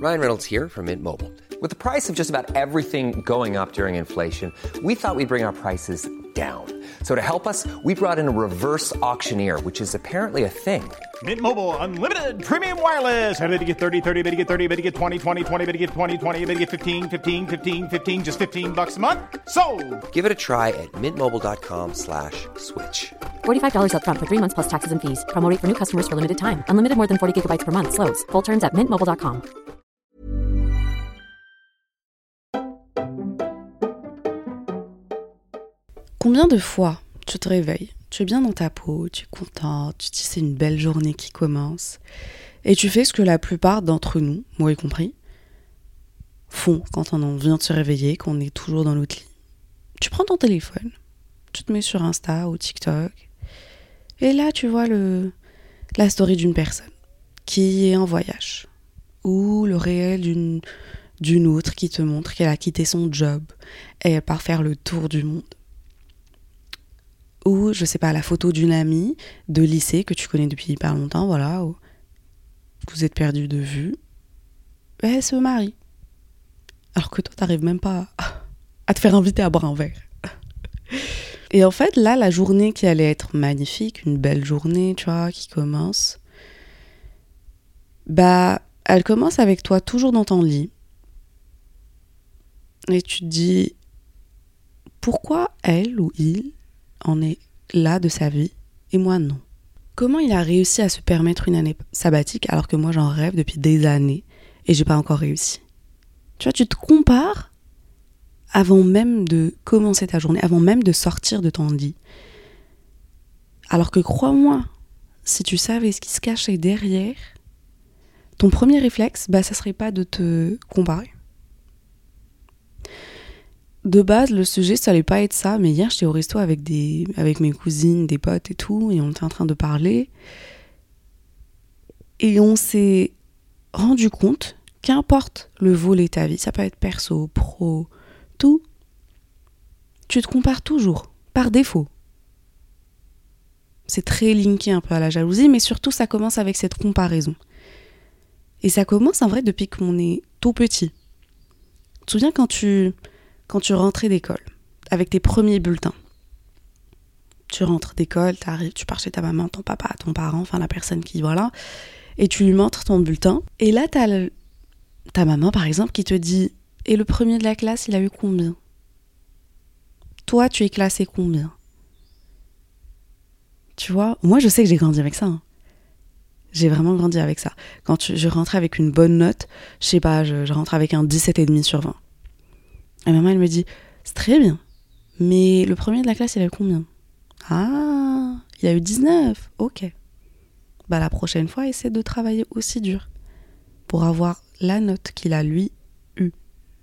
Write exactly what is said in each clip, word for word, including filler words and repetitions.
Ryan Reynolds here from Mint Mobile. With the price of just about everything going up during inflation, we thought we'd bring our prices down. So to help us, we brought in a reverse auctioneer, which is apparently a thing. Mint Mobile Unlimited Premium Wireless. How to get thirty, thirty, how to get thirty, how to get twenty, twenty, twenty, how to get twenty, twenty, how to get fifteen, fifteen, fifteen, fifteen, just fifteen bucks a month? Sold! Give it a try at mintmobile.com slash switch. forty-five dollars up front for three months plus taxes and fees. Promo rate for new customers for limited time. Unlimited more than forty gigabytes per month. Slows full terms at mint mobile dot com. Combien de fois tu te réveilles, tu es bien dans ta peau, tu es content, tu te dis c'est une belle journée qui commence, et tu fais ce que la plupart d'entre nous, moi y compris, font quand on vient de se réveiller, qu'on est toujours dans notre lit. Tu prends ton téléphone, tu te mets sur Insta ou TikTok, et là tu vois le, la story d'une personne qui est en voyage, ou le réel d'une, d'une autre qui te montre qu'elle a quitté son job et elle part faire le tour du monde. Ou, je sais pas, la photo d'une amie de lycée que tu connais depuis hyper longtemps, voilà, où vous êtes perdus de vue, elle se marie. Alors que toi, t'arrives même pas à, à te faire inviter à boire un verre. Et en fait, là, la journée qui allait être magnifique, une belle journée, tu vois, qui commence, bah, elle commence avec toi toujours dans ton lit. Et tu te dis, pourquoi elle ou il en est là de sa vie et moi non? Comment il a réussi à se permettre une année sabbatique alors que moi j'en rêve depuis des années et j'ai pas encore réussi? Tu vois, tu te compares avant même de commencer ta journée, avant même de sortir de ton lit. Alors que crois-moi, si tu savais ce qui se cachait derrière, ton premier réflexe, bah ça serait pas de te comparer. De base, le sujet, ça allait pas être ça, mais hier, j'étais au resto avec, des, avec mes cousines, des potes et tout, et on était en train de parler. Et on s'est rendu compte qu'importe le volet de ta vie, ça peut être perso, pro, tout, tu te compares toujours, par défaut. C'est très linké un peu à la jalousie, mais surtout, ça commence avec cette comparaison. Et ça commence, en vrai, depuis qu'on est tout petit. Tu te souviens quand tu... Quand tu rentrais d'école, avec tes premiers bulletins, tu rentres d'école, t'arrives, tu pars chez ta maman, ton papa, ton parent, enfin la personne qui, voilà, et tu lui montres ton bulletin. Et là, t'as le, ta maman, par exemple, qui te dit « Et le premier de la classe, il a eu combien ? Toi, tu es classé combien ?» Tu vois, moi, je sais que j'ai grandi avec ça. Hein. J'ai vraiment grandi avec ça. Quand tu, je rentrais avec une bonne note, je sais pas, je, je rentrais avec un dix-sept virgule cinq sur vingt. Et maman, elle me dit, c'est très bien, mais le premier de la classe, il a eu combien ? Ah, il a eu dix-neuf, ok. Bah la prochaine fois, essaie de travailler aussi dur pour avoir la note qu'il a, lui, eue.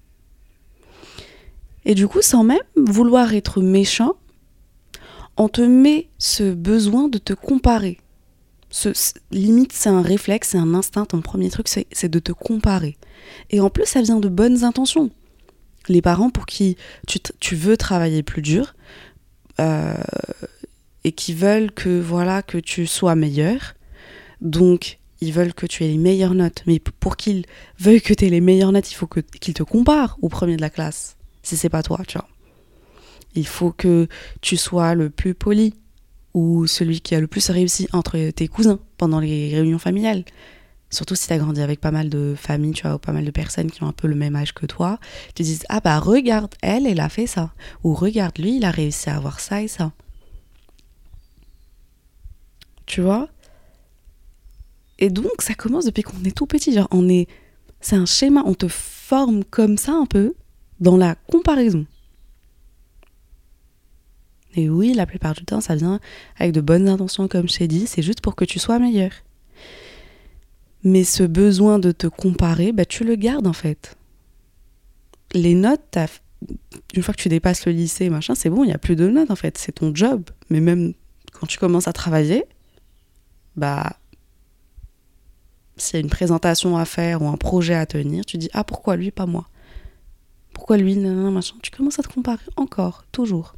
Et du coup, sans même vouloir être méchant, on te met ce besoin de te comparer. Ce, ce, limite, c'est un réflexe, c'est un instinct, ton premier truc, c'est, c'est de te comparer. Et en plus, ça vient de bonnes intentions. Les parents pour qui tu, t- tu veux travailler plus dur euh, et qui veulent que, voilà, que tu sois meilleur. Donc, ils veulent que tu aies les meilleures notes. Mais pour qu'ils veuillent que tu aies les meilleures notes, il faut que, qu'ils te comparent au premier de la classe, si c'est pas toi, tu vois. Il faut que tu sois le plus poli ou celui qui a le plus réussi entre tes cousins pendant les réunions familiales. Surtout si tu as grandi avec pas mal de familles, tu vois, ou pas mal de personnes qui ont un peu le même âge que toi, tu te dis « Ah bah regarde, elle, elle a fait ça. » Ou « Regarde, lui, il a réussi à avoir ça et ça. » Tu vois ? Et donc, ça commence depuis qu'on est tout petit. Genre, on est... C'est un schéma, on te forme comme ça un peu dans la comparaison. Et oui, la plupart du temps, ça vient avec de bonnes intentions, comme je t'ai dit, c'est juste pour que tu sois meilleur. Mais ce besoin de te comparer, bah, tu le gardes en fait. Les notes, t'as... une fois que tu dépasses le lycée, machin, c'est bon, il n'y a plus de notes en fait, c'est ton job. Mais même quand tu commences à travailler, bah, s'il y a une présentation à faire ou un projet à tenir, tu dis « Ah, pourquoi lui, pas moi ? Pourquoi lui, nanana, machin ?» Tu commences à te comparer encore, toujours.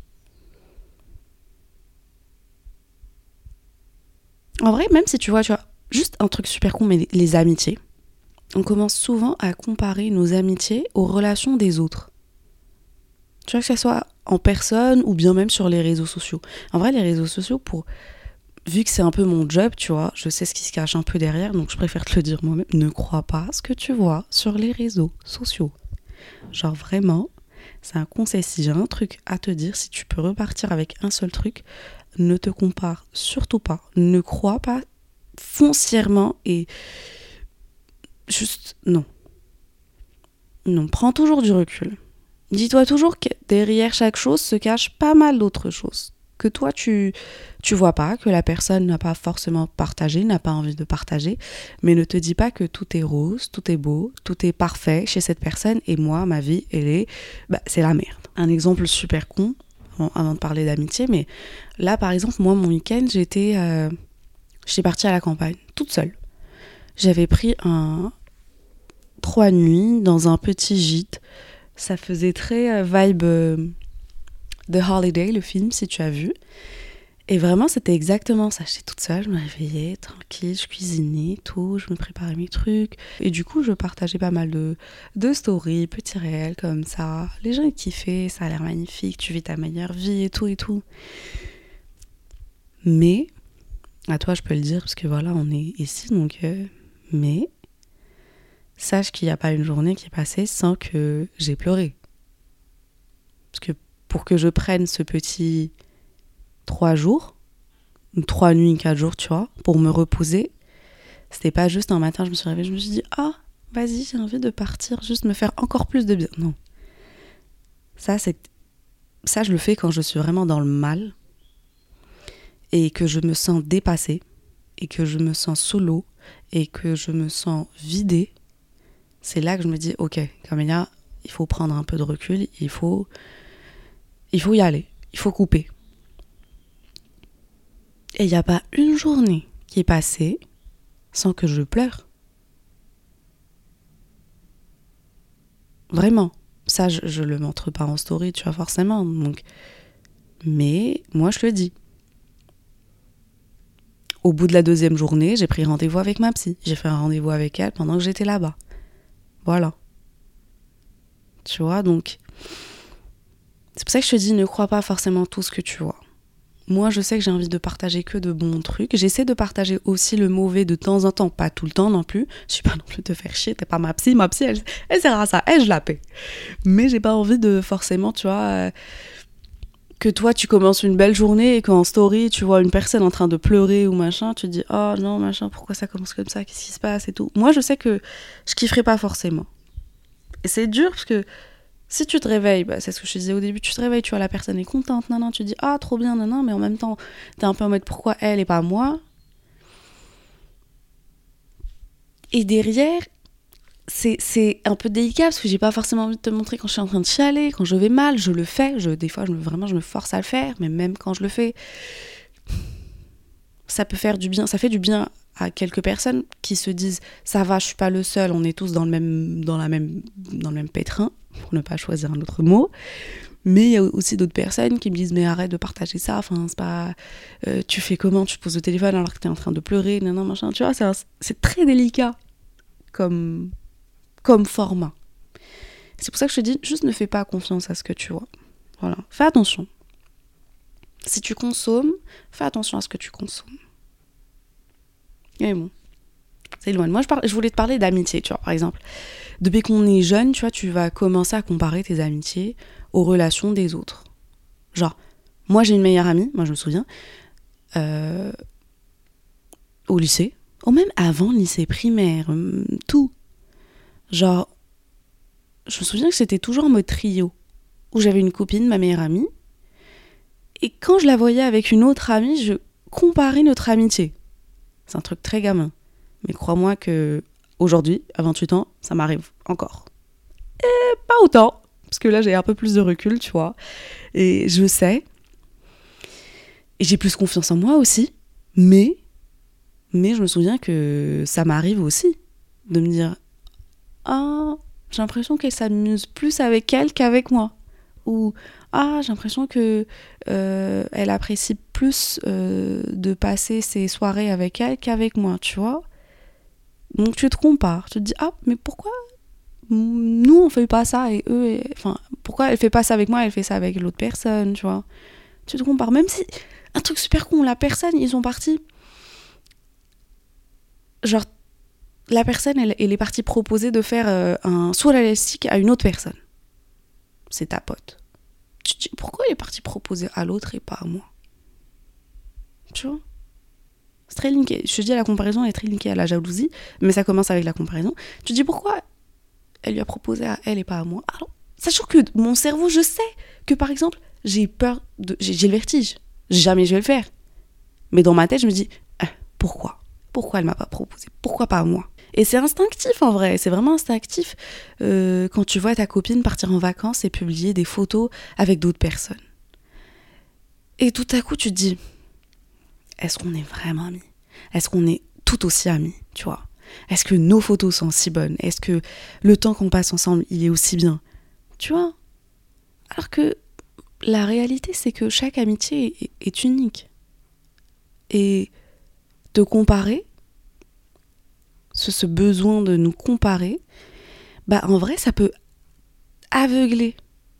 En vrai, même si tu vois, tu vois, juste un truc super con, mais les, les amitiés. on commence souvent à comparer nos amitiés aux relations des autres. Tu vois, que ce soit en personne ou bien même sur les réseaux sociaux. En vrai, les réseaux sociaux, pour... vu que c'est un peu mon job, tu vois, je sais ce qui se cache un peu derrière, donc je préfère te le dire moi-même. Ne crois pas ce que tu vois sur les réseaux sociaux. Genre vraiment, c'est un conseil. Si j'ai un truc à te dire, si tu peux repartir avec un seul truc, ne te compare surtout pas. Ne crois pas foncièrement et juste non. Non, prends toujours du recul. Dis-toi toujours que derrière chaque chose se cache pas mal d'autres choses. Que toi, tu tu vois pas, que la personne n'a pas forcément partagé, n'a pas envie de partager, mais ne te dis pas que tout est rose, tout est beau, tout est parfait chez cette personne, et moi, ma vie, elle est... Bah, c'est la merde. Un exemple super con, avant de parler d'amitié, mais là, par exemple, moi, mon week-end, j'étais, euh, j'étais partie à la campagne, toute seule. J'avais pris un... trois nuits dans un petit gîte. Ça faisait très euh, vibe euh, The Holiday, le film, si tu as vu. Et vraiment, c'était exactement ça. J'étais toute seule, je me réveillais, tranquille, je cuisinais, tout, je me préparais mes trucs. Et du coup, je partageais pas mal de, de stories, petits réels, comme ça. Les gens, ils kiffaient, ça a l'air magnifique, tu vis ta meilleure vie et tout et tout. Mais, à toi, je peux le dire, parce que voilà, on est ici, donc... Euh, mais, sache qu'il n'y a pas une journée qui est passée sans que j'ai pleuré. Parce que pour que je prenne ce petit... trois jours, trois nuits, quatre jours, tu vois, pour me reposer. C'était pas juste un matin, je me suis réveillée, je me suis dit, ah, vas-y, j'ai envie de partir, juste me faire encore plus de bien. Non. Ça, c'est... Ça, je le fais quand je suis vraiment dans le mal et que je me sens dépassée et que je me sens solo et que je me sens vidée. C'est là que je me dis, ok, Camélia, il faut prendre un peu de recul, il faut, il faut y aller, il faut couper. Et il n'y a pas une journée qui est passée sans que je pleure. Vraiment. Ça, je ne le montre pas en story, tu vois, forcément. Donc. Mais moi, je le dis. Au bout de la deuxième journée, j'ai pris rendez-vous avec ma psy. J'ai fait un rendez-vous avec elle pendant que j'étais là-bas. Voilà. Tu vois, donc... C'est pour ça que je te dis, ne crois pas forcément tout ce que tu vois. Moi, je sais que j'ai envie de partager que de bons trucs. J'essaie de partager aussi le mauvais de temps en temps, pas tout le temps non plus. Je suis pas non plus de te faire chier, t'es pas ma psy. Ma psy, elle, elle sert à ça, elle, je la paie. Mais j'ai pas envie de forcément, tu vois, euh, que toi, tu commences une belle journée et qu'en story, tu vois une personne en train de pleurer ou machin, tu te dis, oh non, machin, pourquoi ça commence comme ça, qu'est-ce qui se passe et tout. Moi, je sais que je kifferai pas forcément. Et c'est dur parce que si tu te réveilles, bah, c'est ce que je te disais au début, tu te réveilles, tu vois, la personne est contente, nan, nan, tu dis, ah, trop bien, nan, nan, mais en même temps, t'es un peu en mode, pourquoi elle et pas moi ? Et derrière, c'est, c'est un peu délicat, parce que j'ai pas forcément envie de te montrer quand je suis en train de chialer, quand je vais mal, je le fais, je, des fois, je me, vraiment, je me force à le faire, mais même quand je le fais, ça peut faire du bien, ça fait du bien à quelques personnes qui se disent, ça va, je suis pas le seul, on est tous dans le même, dans la même, dans le même pétrin, pour ne pas choisir un autre mot. Mais il y a aussi d'autres personnes qui me disent, mais arrête de partager ça, enfin, c'est pas... Euh, tu fais comment ? Tu te poses au téléphone alors que t'es en train de pleurer, nan, nan, machin. Tu vois, c'est, un, c'est très délicat comme, comme format. C'est pour ça que je te dis, juste ne fais pas confiance à ce que tu vois. Voilà, fais attention. Si tu consommes, fais attention à ce que tu consommes. Et bon, c'est loin. Moi, je, par... je voulais te parler d'amitié, tu vois, par exemple. Depuis qu'on est jeune, tu vois, tu vas commencer à comparer tes amitiés aux relations des autres. Genre, moi, j'ai une meilleure amie, moi, je me souviens, euh, au lycée, ou même avant le lycée primaire, tout. Genre, je me souviens que c'était toujours en mode trio, où j'avais une copine, ma meilleure amie, et quand je la voyais avec une autre amie, je comparais notre amitié. C'est un truc très gamin. Mais crois-moi que aujourd'hui, à vingt-huit ans, ça m'arrive encore. Et pas autant, parce que là, j'ai un peu plus de recul, tu vois. Et je sais. Et j'ai plus confiance en moi aussi. Mais, mais je me souviens que ça m'arrive aussi de me dire « Ah, j'ai l'impression qu'elle s'amuse plus avec elle qu'avec moi. » Ou « Ah, j'ai l'impression que euh, elle apprécie plus euh, de passer ses soirées avec elle qu'avec moi, tu vois. » Donc tu te compares, tu te dis ah mais pourquoi nous on fait pas ça et eux, et... enfin pourquoi elle fait pas ça avec moi, elle fait ça avec l'autre personne, tu vois. Tu te compares, même si un truc super con, la personne ils sont partis, genre la personne elle, elle est partie proposer de faire euh, un saut à l'élastique à une autre personne, c'est ta pote. Tu te dis pourquoi elle est partie proposer à l'autre et pas à moi, tu vois. C'est très linké. Je te dis, la comparaison est très linkée à la jalousie, mais ça commence avec la comparaison. Tu te dis pourquoi elle lui a proposé à elle et pas à moi. Alors, sachant que mon cerveau, je sais que par exemple, j'ai peur de. J'ai, j'ai le vertige. Jamais je vais le faire. Mais dans ma tête, je me dis ah, pourquoi Pourquoi elle m'a pas proposé? Pourquoi pas à moi? Et c'est instinctif en vrai, c'est vraiment instinctif euh, quand tu vois ta copine partir en vacances et publier des photos avec d'autres personnes. Et tout à coup, tu te dis est-ce qu'on est vraiment amis? Est-ce qu'on est tout aussi amis, tu vois? Est-ce que nos photos sont si bonnes? Est-ce que le temps qu'on passe ensemble, il est aussi bien? Tu vois? Alors que la réalité, c'est que chaque amitié est, est unique. Et te comparer, ce, ce besoin de nous comparer, bah en vrai, ça peut aveugler.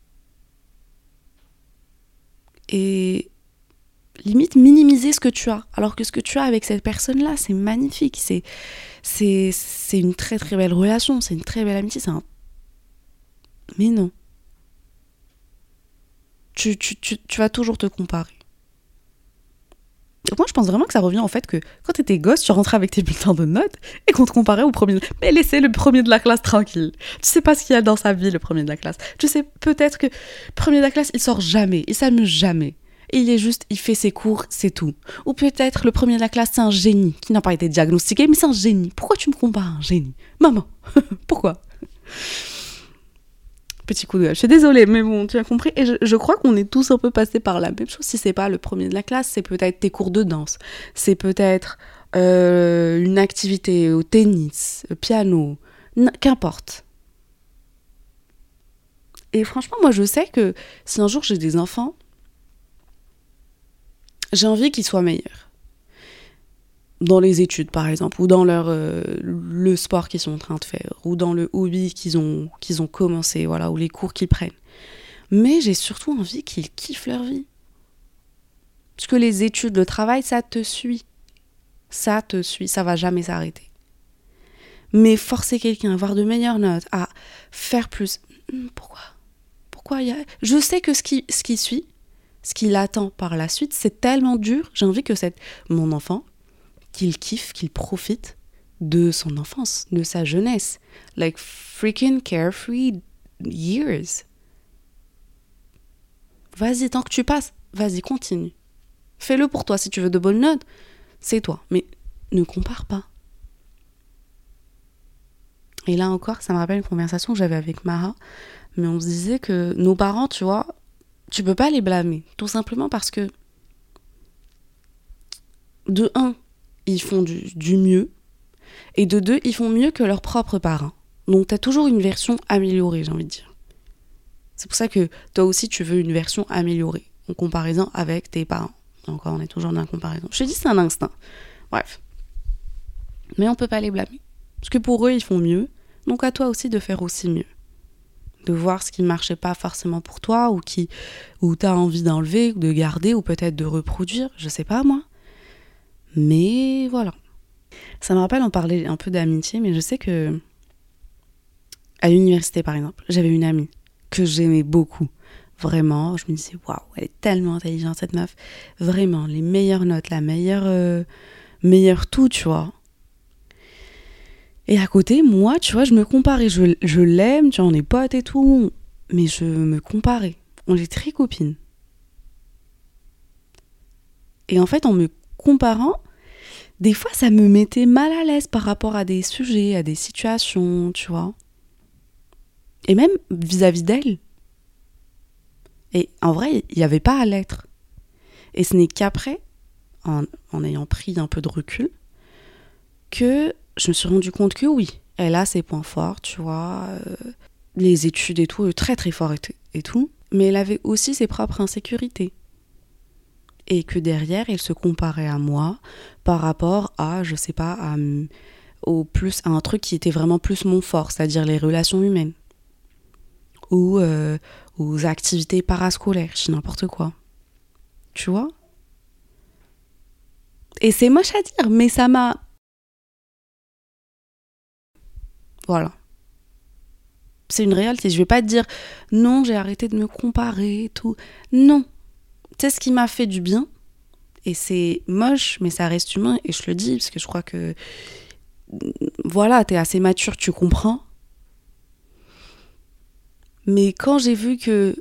Et limite minimiser ce que tu as, alors que ce que tu as avec cette personne-là, c'est magnifique, c'est, c'est, c'est une très très belle relation, c'est une très belle amitié, c'est un... Mais non. Tu, tu, tu, tu vas toujours te comparer. Moi, je pense vraiment que ça revient en fait que quand t'étais gosse, tu rentrais avec tes bulletins de notes et qu'on te comparait au premier. Mais laissez le premier de la classe tranquille. Tu sais pas ce qu'il y a dans sa vie, le premier de la classe. Tu sais peut-être que le premier de la classe, il sort jamais, il s'amuse jamais. Il est juste, il fait ses cours, c'est tout. Ou peut-être le premier de la classe, c'est un génie qui n'a pas été diagnostiqué, mais c'est un génie. Pourquoi tu me compares à un génie? Maman, pourquoi? Petit coup de gueule. Je suis désolée, mais bon, tu as compris. Et je, je crois qu'on est tous un peu passés par la même chose. Si c'est pas le premier de la classe, c'est peut-être tes cours de danse. C'est peut-être euh, une activité au tennis, au piano, n- qu'importe. Et franchement, moi, je sais que si un jour j'ai des enfants, j'ai envie qu'ils soient meilleurs. Dans les études, par exemple, ou dans leur, euh, le sport qu'ils sont en train de faire, ou dans le hobby qu'ils ont, qu'ils ont commencé, voilà, ou les cours qu'ils prennent. Mais j'ai surtout envie qu'ils kiffent leur vie. Parce que les études, le travail, ça te suit. Ça te suit, ça va jamais s'arrêter. Mais forcer quelqu'un à avoir de meilleures notes, à faire plus... Pourquoi Pourquoi y a... Je sais que ce qui, ce qui suit, ce qui l'attend par la suite, c'est tellement dur. J'ai envie que cette... mon enfant, qu'il kiffe, qu'il profite de son enfance, de sa jeunesse. Like freaking carefree years. Vas-y, tant que tu passes, vas-y, continue. Fais-le pour toi. Si tu veux de bonnes notes, c'est toi. Mais ne compare pas. Et là encore, ça me rappelle une conversation que j'avais avec Mara. Mais on se disait que nos parents, tu vois, tu peux pas les blâmer. Tout simplement parce que, de un, ils font du, du mieux. Et de deux, ils font mieux que leurs propres parents. Donc t'as toujours une version améliorée, j'ai envie de dire. C'est pour ça que toi aussi, tu veux une version améliorée, en comparaison avec tes parents. Et encore, on est toujours dans la comparaison. Je te dis, c'est un instinct. Bref. Mais on peut pas les blâmer. Parce que pour eux, ils font mieux. Donc à toi aussi de faire aussi mieux. De voir ce qui ne marchait pas forcément pour toi, ou qui, ou t'as envie d'enlever, ou de garder, ou peut-être de reproduire, je sais pas moi. Mais voilà. Ça me rappelle, on parlait un peu d'amitié, mais je sais que à l'université par exemple, j'avais une amie que j'aimais beaucoup. Vraiment, je me disais, waouh, elle est tellement intelligente cette meuf. Vraiment, les meilleures notes, la meilleure, euh, meilleure tout, tu vois. Et à côté, moi, tu vois, je me comparais. Je, je l'aime, tu vois, on est potes et tout, mais je me comparais. On est très copines. Et en fait, en me comparant, des fois, ça me mettait mal à l'aise par rapport à des sujets, à des situations, tu vois. Et même vis-à-vis d'elle. Et en vrai, il n'y avait pas à l'être. Et ce n'est qu'après, en, en ayant pris un peu de recul, que je me suis rendu compte que oui, elle a ses points forts, tu vois, euh, les études et tout, très très fort et, t- et tout, mais elle avait aussi ses propres insécurités. Et que derrière, elle se comparait à moi par rapport à, je sais pas, à, au plus, à un truc qui était vraiment plus mon fort, c'est-à-dire les relations humaines. Ou euh, aux activités parascolaires, je sais n'importe quoi. Tu vois ? Et c'est moche à dire, mais ça m'a... Voilà. C'est une réalité. Je vais pas te dire, non, j'ai arrêté de me comparer et tout. Non. C'est ce qui m'a fait du bien. Et c'est moche, mais ça reste humain. Et je le dis, parce que je crois que... Voilà, t'es assez mature, tu comprends. Mais quand j'ai vu que...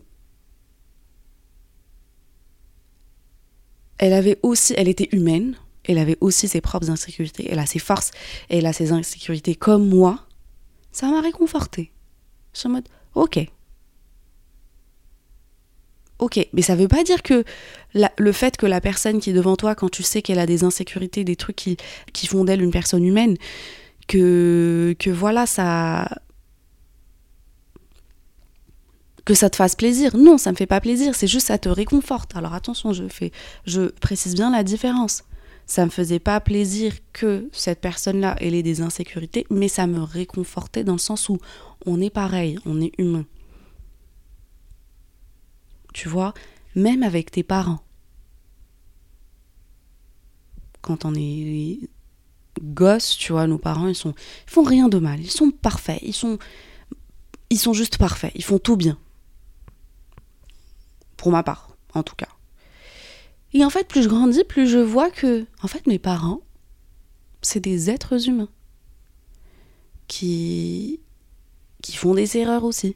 Elle avait aussi... Elle était humaine. Elle avait aussi ses propres insécurités. Elle a ses forces. Elle a ses insécurités comme moi. Ça m'a réconfortée. Je suis en mode, ok. Ok, mais ça veut pas dire que la, le fait que la personne qui est devant toi, quand tu sais qu'elle a des insécurités, des trucs qui, qui font d'elle une personne humaine, que, que voilà, ça... que ça te fasse plaisir. Non, ça me fait pas plaisir, c'est juste ça te réconforte. Alors attention, je fais, je précise bien la différence. Ça me faisait pas plaisir que cette personne-là elle ait des insécurités, mais ça me réconfortait dans le sens où on est pareil, on est humain. Tu vois, même avec tes parents. Quand on est gosse, tu vois, nos parents, ils sont, ils font rien de mal, ils sont parfaits, ils sont, ils sont juste parfaits, ils font tout bien. Pour ma part, en tout cas. Et en fait, plus je grandis, plus je vois que, en fait, mes parents, c'est des êtres humains qui, qui font des erreurs aussi.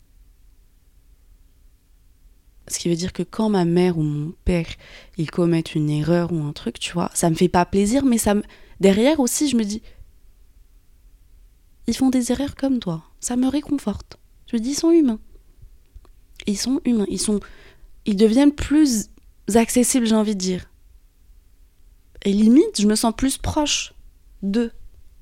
Ce qui veut dire que quand ma mère ou mon père, ils commettent une erreur ou un truc, tu vois, ça me fait pas plaisir, mais ça me... derrière aussi, je me dis, ils font des erreurs comme toi. Ça me réconforte. Je me dis, ils sont humains. Ils sont humains. Ils sont... Ils deviennent plus accessibles, j'ai envie de dire. Et limite, je me sens plus proche d'eux.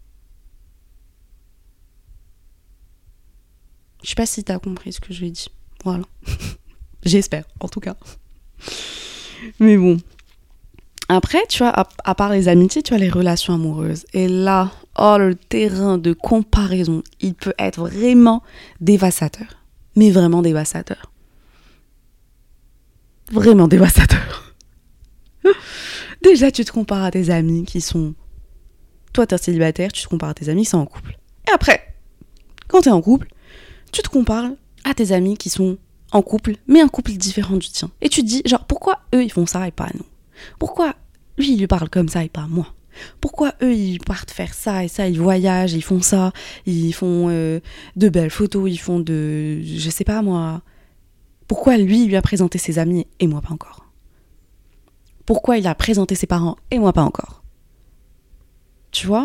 Je sais pas si t'as compris ce que je lui ai dit. Voilà. J'espère, en tout cas. Mais bon. Après, tu vois, à, à part les amitiés, tu as les relations amoureuses. Et là, oh, le terrain de comparaison, il peut être vraiment dévastateur. Mais vraiment dévastateur. Vraiment dévastateur. Déjà, tu te compares à tes amis qui sont... Toi, t'es célibataire, tu te compares à tes amis qui sont en couple. Et après, quand t'es en couple, tu te compares à tes amis qui sont en couple, mais un couple différent du tien. Et tu te dis, genre, pourquoi eux, ils font ça et pas nous ? Pourquoi lui, il lui parle comme ça et pas moi ? Pourquoi eux, ils partent faire ça et ça, ils voyagent, ils font ça, ils font euh, de belles photos, ils font de... Je sais pas, moi... Pourquoi lui, il lui a présenté ses amis et moi pas encore ? Pourquoi il a présenté ses parents et moi pas encore ? Tu vois ?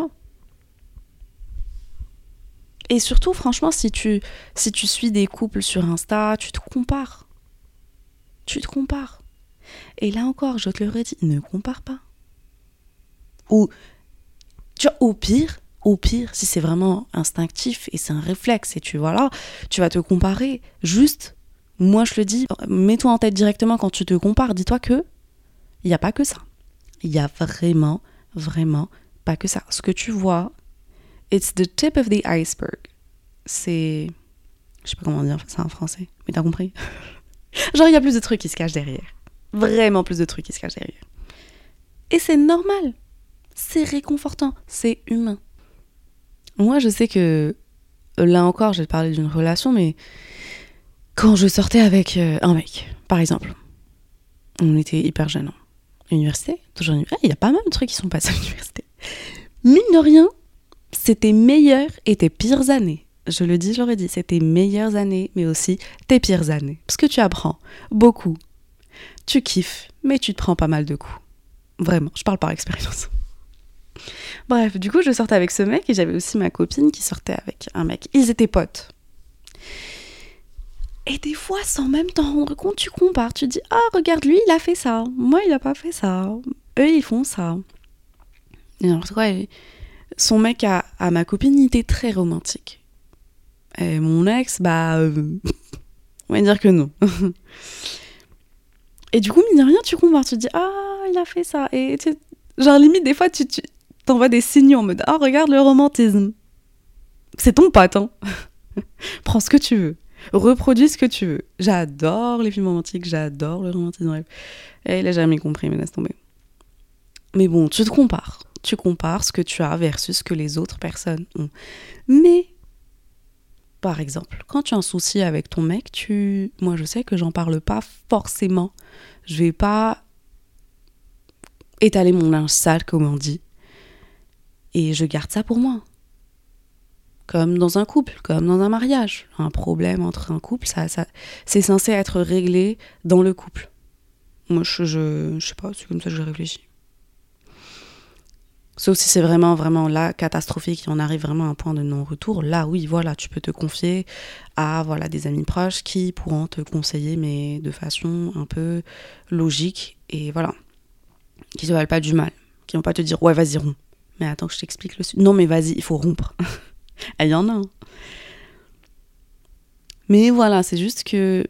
Et surtout, franchement, si tu, si tu suis des couples sur Insta, tu te compares. Tu te compares. Et là encore, je te le redis, ne compare pas. Ou, tu vois, au pire, au pire, si c'est vraiment instinctif et c'est un réflexe et tu, voilà, tu vas te comparer. Juste, moi je le dis, mets-toi en tête directement quand tu te compares, dis-toi que il n'y a pas que ça. Il n'y a vraiment, vraiment pas que ça. Ce que tu vois, it's the tip of the iceberg. C'est... Je sais pas comment dire ça en français, mais t'as compris ? Genre, il y a plus de trucs qui se cachent derrière. Vraiment plus de trucs qui se cachent derrière. Et c'est normal. C'est réconfortant. C'est humain. Moi, je sais que... Là encore, je vais te parler d'une relation, mais... Quand je sortais avec euh, un mec, par exemple, on était hyper jeunes. Université, toujours université. Il y a pas mal de trucs qui sont passés à l'université. Mine de rien, c'est tes meilleures et tes pires années. Je le dis, je l'aurais dit, c'est tes meilleures années, mais aussi tes pires années. Parce que tu apprends beaucoup. Tu kiffes, mais tu te prends pas mal de coups. Vraiment, je parle par expérience. Bref, du coup, je sortais avec ce mec et j'avais aussi ma copine qui sortait avec un mec. Ils étaient potes. Et des fois, sans même t'en rendre compte, tu compares. Tu te dis, ah, oh, regarde, lui, il a fait ça. Moi, il a pas fait ça. Eux, ils font ça. Et alors, quoi, son mec à, à ma copine, il était très romantique. Et mon ex, bah, euh, on va dire que non. Et du coup, mine de rien, tu compares. Tu te dis, ah, il a fait ça. Et tu, genre, limite, des fois, tu, tu, t'envoie des signaux en mode « Oh, regarde le romantisme !» C'est ton pote, hein. Prends ce que tu veux. Reproduis ce que tu veux. J'adore les films romantiques, j'adore le romantisme. Et il a jamais compris, mais laisse tomber. Mais bon, tu te compares. Tu compares ce que tu as versus ce que les autres personnes ont. Mais, par exemple, quand tu as un souci avec ton mec, tu... moi je sais que j'en parle pas forcément. Je vais pas étaler mon linge sale, comme on dit. Et je garde ça pour moi. Comme dans un couple, comme dans un mariage. Un problème entre un couple, ça, ça, c'est censé être réglé dans le couple. Moi, je, je, je sais pas, c'est comme ça que je réfléchis. Sauf si c'est vraiment, vraiment là, catastrophique, et on arrive vraiment à un point de non-retour. Là, oui, voilà, tu peux te confier à voilà, des amis proches qui pourront te conseiller, mais de façon un peu logique. Et voilà, qui te veulent pas du mal. Qui vont pas te dire, ouais, vas-y, romps. Mais attends que je t'explique le... Non, mais vas-y, il faut rompre. Il y en a. Hein. Mais voilà, c'est juste que...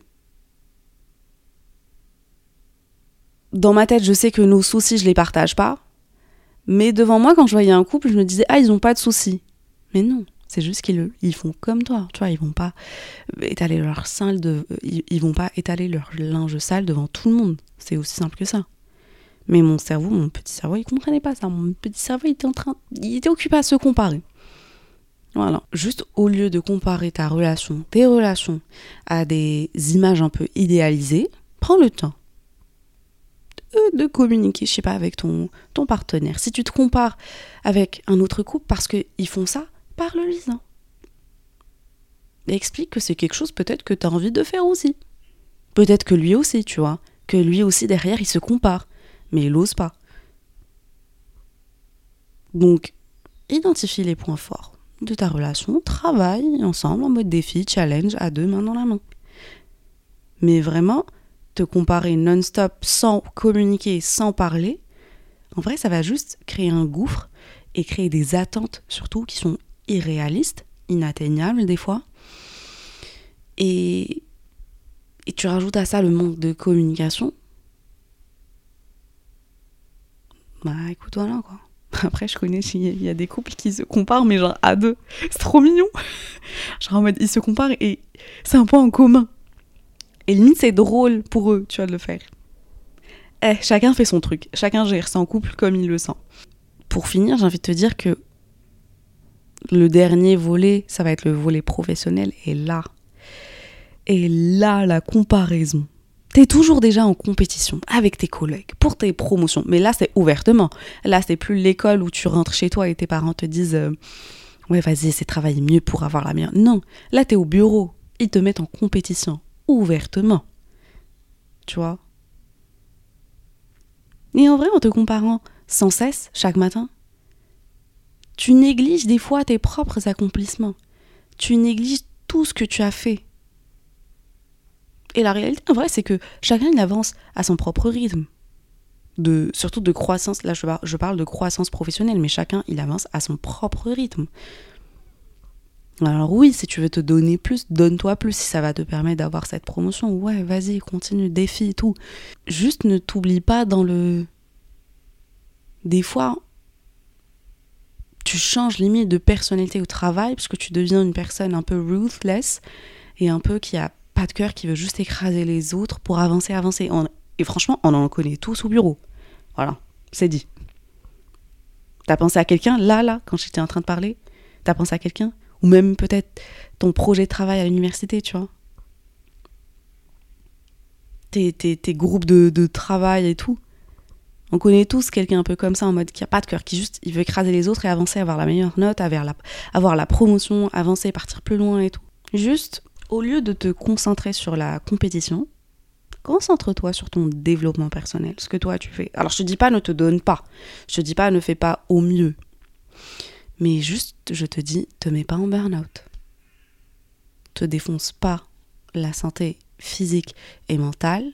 Dans ma tête, je sais que nos soucis, je les partage pas. Mais devant moi, quand je voyais un couple, je me disais, ah, ils ont pas de soucis. Mais non, c'est juste qu'ils ils font comme toi. Tu vois, ils vont pas étaler leur sein, de, ils, ils vont pas étaler leur linge sale devant tout le monde. C'est aussi simple que ça. Mais mon cerveau, mon petit cerveau, il comprenait pas ça. Mon petit cerveau, il était en train, il était occupé à se comparer. Voilà. Juste au lieu de comparer ta relation, tes relations, à des images un peu idéalisées, prends le temps de communiquer, je sais pas, avec ton, ton partenaire. Si tu te compares avec un autre couple parce qu'ils font ça, parle-lui-en. Et explique que c'est quelque chose peut-être que tu as envie de faire aussi. Peut-être que lui aussi, tu vois. Que lui aussi, derrière, il se compare. Mais il n'ose pas. Donc, identifie les points forts de ta relation, travaille ensemble en mode défi, challenge, à deux, main dans la main. Mais vraiment... te comparer non-stop sans communiquer, sans parler, en vrai, ça va juste créer un gouffre et créer des attentes, surtout, qui sont irréalistes, inatteignables des fois. Et, et tu rajoutes à ça le manque de communication. Bah, écoute, voilà, quoi. Après, je connais, il y a des couples qui se comparent, mais genre à deux. C'est trop mignon. Genre en mode, ils se comparent et c'est un point en commun. Et limite, c'est drôle pour eux, tu vois, de le faire. Eh, chacun fait son truc. Chacun gère son couple comme il le sent. Pour finir, j'ai envie de te dire que le dernier volet, ça va être le volet professionnel. Et là, et là, la comparaison. T'es toujours déjà en compétition avec tes collègues pour tes promotions. Mais là, c'est ouvertement. Là, c'est plus l'école où tu rentres chez toi et tes parents te disent euh, « Ouais, vas-y, c'est travailler mieux pour avoir la meilleure. » Non, là, t'es au bureau. Ils te mettent en compétition. Ouvertement. Tu vois. Et en vrai, en te comparant sans cesse, chaque matin, tu négliges des fois tes propres accomplissements. Tu négliges tout ce que tu as fait. Et la réalité, en vrai, c'est que chacun, il avance à son propre rythme. De, surtout de croissance. Là, je, je parle de croissance professionnelle, mais chacun, il avance à son propre rythme. Alors oui, si tu veux te donner plus, donne-toi plus si ça va te permettre d'avoir cette promotion. Ouais, vas-y, continue, défi et tout. Juste ne t'oublie pas dans le... Des fois, tu changes limite de personnalité au travail parce que tu deviens une personne un peu ruthless et un peu qui a pas de cœur, qui veut juste écraser les autres pour avancer, avancer. On... Et franchement, on en connaît tous au bureau. Voilà, c'est dit. T'as pensé à quelqu'un, là, là, quand j'étais en train de parler? T'as pensé à quelqu'un? Ou même peut-être ton projet de travail à l'université, tu vois. Tes, tes, tes groupes de, de travail et tout. On connaît tous quelqu'un un peu comme ça, en mode qui a pas de cœur, qui juste, il veut écraser les autres et avancer, avoir la meilleure note, avoir la, avoir la promotion, avancer, partir plus loin et tout. Juste, au lieu de te concentrer sur la compétition, concentre-toi sur ton développement personnel, ce que toi tu fais. Alors je te dis pas ne te donne pas, je te dis pas ne fais pas au mieux. Mais juste, je te dis, te mets pas en burn-out. Te défonce pas la santé physique et mentale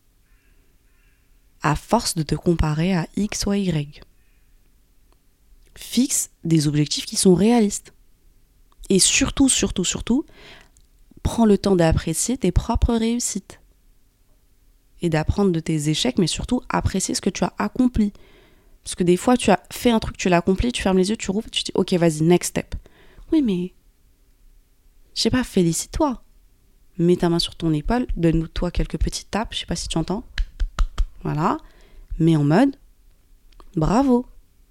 à force de te comparer à X ou Y. Fixe des objectifs qui sont réalistes. Et surtout, surtout, surtout, prends le temps d'apprécier tes propres réussites. Et d'apprendre de tes échecs, mais surtout apprécier ce que tu as accompli. Parce que des fois, tu as fait un truc, tu l'as accompli, tu fermes les yeux, tu rouvres, tu te dis, ok, vas-y, next step. Oui, mais, je sais pas, félicite-toi. Mets ta main sur ton épaule, donne-toi quelques petites tapes, je sais pas si tu entends. Voilà. Mais en mode, bravo.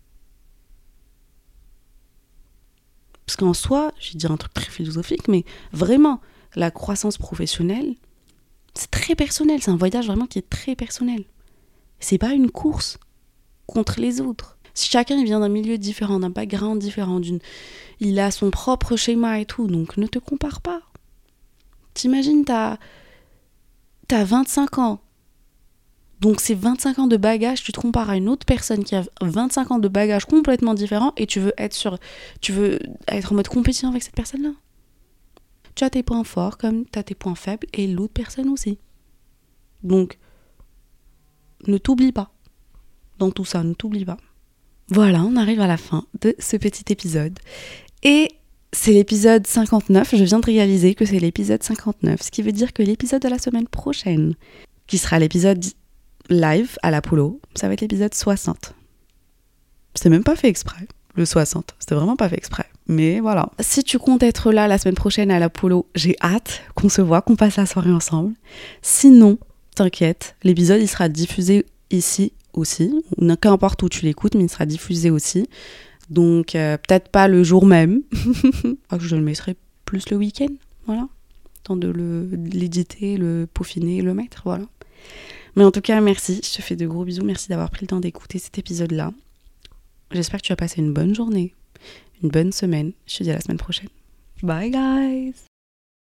Parce qu'en soi, je vais dire un truc très philosophique, mais vraiment, la croissance professionnelle, c'est très personnel. C'est un voyage vraiment qui est très personnel. C'est pas une course contre les autres. Si chacun il vient d'un milieu différent, d'un background différent, d'une... il a son propre schéma et tout, donc ne te compare pas. T'imagines, t'as, t'as vingt-cinq ans. Donc ces vingt-cinq ans de bagages, tu te compares à une autre personne qui a vingt-cinq ans de bagages complètement différents et tu veux être sur, tu veux être en mode compétition avec cette personne-là. Tu as tes points forts comme tu as tes points faibles et l'autre personne aussi. Donc, ne t'oublie pas. Dans tout ça, ne t'oublie pas. Voilà, on arrive à la fin de ce petit épisode. Et c'est l'épisode cinquante-neuf. Je viens de réaliser que c'est l'épisode cinquante-neuf. Ce qui veut dire que l'épisode de la semaine prochaine, qui sera l'épisode live à l'Apollo, ça va être l'épisode soixante. C'était même pas fait exprès, le soixante. C'était vraiment pas fait exprès. Mais voilà. Si tu comptes être là la semaine prochaine à l'Apollo, j'ai hâte qu'on se voit, qu'on passe la soirée ensemble. Sinon, t'inquiète, l'épisode il sera diffusé ici aussi. Qu'importe où tu l'écoutes, mais il sera diffusé aussi. Donc euh, peut-être pas le jour même. Je le mettrai plus le week-end. Voilà. Temps de, le, de l'éditer, le peaufiner, le mettre. Voilà. Mais en tout cas, merci. Je te fais de gros bisous. Merci d'avoir pris le temps d'écouter cet épisode-là. J'espère que tu as passé une bonne journée, une bonne semaine. Je te dis à la semaine prochaine. Bye guys!